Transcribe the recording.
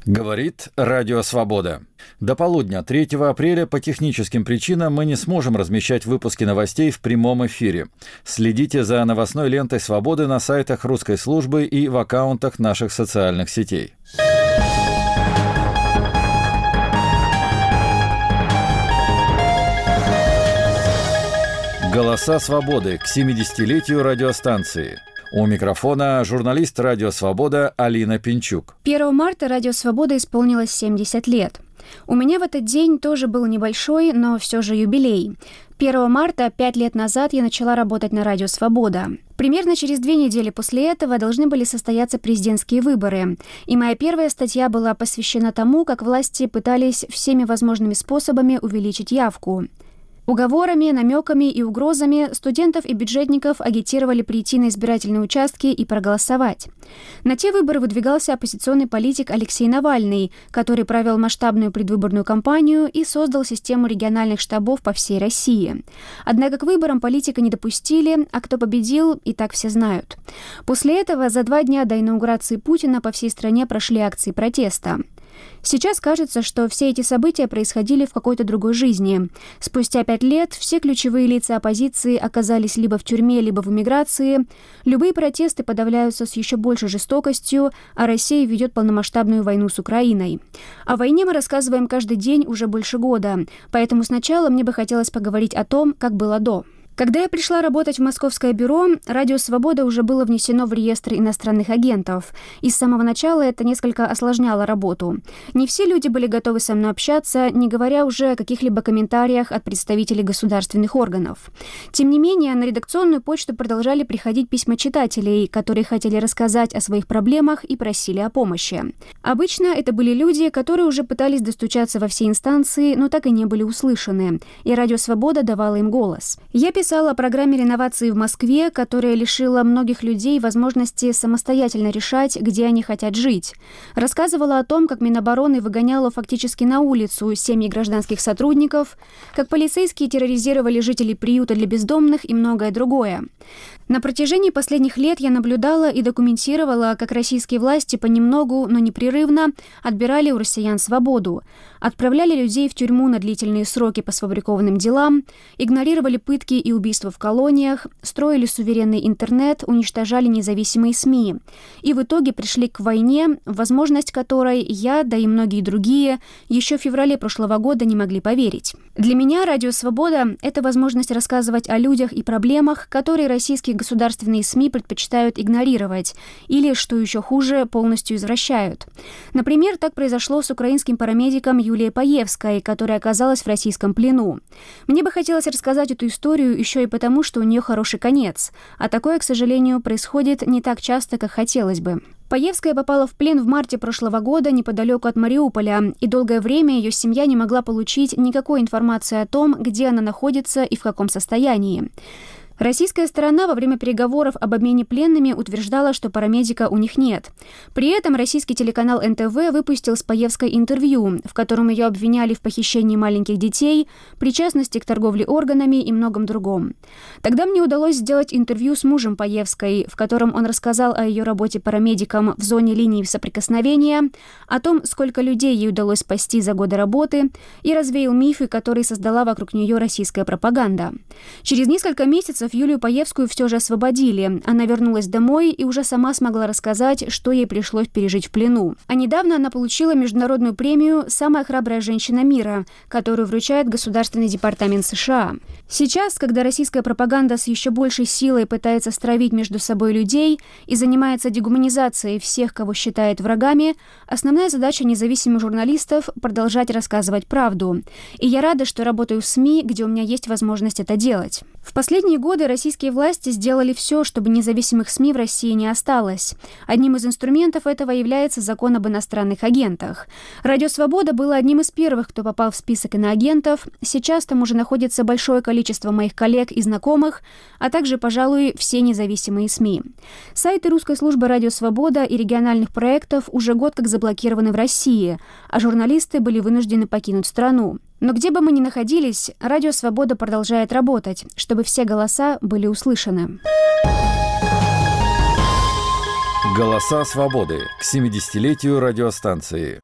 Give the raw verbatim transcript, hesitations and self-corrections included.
Говорит Радио Свобода. До полудня третьего апреля по техническим причинам мы не сможем размещать выпуски новостей в прямом эфире. Следите за новостной лентой Свободы на сайтах русской службы и в аккаунтах наших социальных сетей. Голоса свободы к семидесятилетию радиостанции. У микрофона журналист «Радио Свобода» Алина Пинчук. первого марта «Радио Свобода» исполнилось семьдесят лет. У меня в этот день тоже был небольшой, но все же юбилей. первого марта, пять лет назад, я начала работать на «Радио Свобода». Примерно через две недели после этого должны были состояться президентские выборы. И моя первая статья была посвящена тому, как власти пытались всеми возможными способами увеличить явку. Уговорами, намеками и угрозами студентов и бюджетников агитировали прийти на избирательные участки и проголосовать. На те выборы выдвигался оппозиционный политик Алексей Навальный, который провел масштабную предвыборную кампанию и создал систему региональных штабов по всей России. Однако к выборам политика не допустили, а кто победил, и так все знают. После этого за два дня до инаугурации Путина по всей стране прошли акции протеста. Сейчас кажется, что все эти события происходили в какой-то другой жизни. Спустя пять лет все ключевые лица оппозиции оказались либо в тюрьме, либо в эмиграции. Любые протесты подавляются с еще большей жестокостью, а Россия ведет полномасштабную войну с Украиной. О войне мы рассказываем каждый день уже больше года, поэтому сначала мне бы хотелось поговорить о том, как было до. Когда я пришла работать в московское бюро, «Радио Свобода» уже было внесено в реестр иностранных агентов. И с самого начала это несколько осложняло работу. Не все люди были готовы со мной общаться, не говоря уже о каких-либо комментариях от представителей государственных органов. Тем не менее, на редакционную почту продолжали приходить письма читателей, которые хотели рассказать о своих проблемах и просили о помощи. Обычно это были люди, которые уже пытались достучаться во все инстанции, но так и не были услышаны. И «Радио Свобода» давала им голос. Я писала Писала о программе реновации в Москве, которая лишила многих людей возможности самостоятельно решать, где они хотят жить. Рассказывала о том, как Минобороны выгоняла фактически на улицу семьи гражданских сотрудников, как полицейские терроризировали жителей приюта для бездомных и многое другое. На протяжении последних лет я наблюдала и документировала, как российские власти понемногу, но непрерывно отбирали у россиян свободу, отправляли людей в тюрьму на длительные сроки по сфабрикованным делам, игнорировали пытки и убийства в колониях, строили суверенный интернет, уничтожали независимые СМИ. И в итоге пришли к войне, в возможность которой я, да и многие другие, еще в феврале прошлого года не могли поверить. Для меня «Радио Свобода» — это возможность рассказывать о людях и проблемах, которые российские государственные СМИ предпочитают игнорировать или, что еще хуже, полностью извращают. Например, так произошло с украинским парамедиком Юлией Паевской, которая оказалась в российском плену. Мне бы хотелось рассказать эту историю еще и потому, что у нее хороший конец, а такое, к сожалению, происходит не так часто, как хотелось бы. Паевская попала в плен в марте прошлого года неподалеку от Мариуполя, и долгое время ее семья не могла получить никакой информации о том, где она находится и в каком состоянии. Российская сторона во время переговоров об обмене пленными утверждала, что парамедика у них нет. При этом российский телеканал эн тэ вэ выпустил с Паевской интервью, в котором ее обвиняли в похищении маленьких детей, причастности к торговле органами и многом другом. Тогда мне удалось сделать интервью с мужем Паевской, в котором он рассказал о ее работе парамедиком в зоне линии соприкосновения, о том, сколько людей ей удалось спасти за годы работы, и развеял мифы, которые создала вокруг нее российская пропаганда. Через несколько месяцев Юлию Паевскую все же освободили. Она вернулась домой и уже сама смогла рассказать, что ей пришлось пережить в плену. А недавно она получила международную премию «Самая храбрая женщина мира», которую вручает Государственный департамент США. Сейчас, когда российская пропаганда с еще большей силой пытается стравить между собой людей и занимается дегуманизацией всех, кого считает врагами, основная задача независимых журналистов – продолжать рассказывать правду. И я рада, что работаю в СМИ, где у меня есть возможность это делать. В последние годы российские власти сделали все, чтобы независимых СМИ в России не осталось. Одним из инструментов этого является закон об иностранных агентах. «Радио Свобода» было одним из первых, кто попал в список иноагентов. Сейчас там уже находится большое количество моих коллег и знакомых, а также, пожалуй, все независимые СМИ. Сайты русской службы «Радио Свобода» и региональных проектов уже год как заблокированы в России, а журналисты были вынуждены покинуть страну. Но где бы мы ни находились, «Радио Свобода» продолжает работать, чтобы все голоса были услышаны. Голоса свободы к семидесятилетию радиостанции.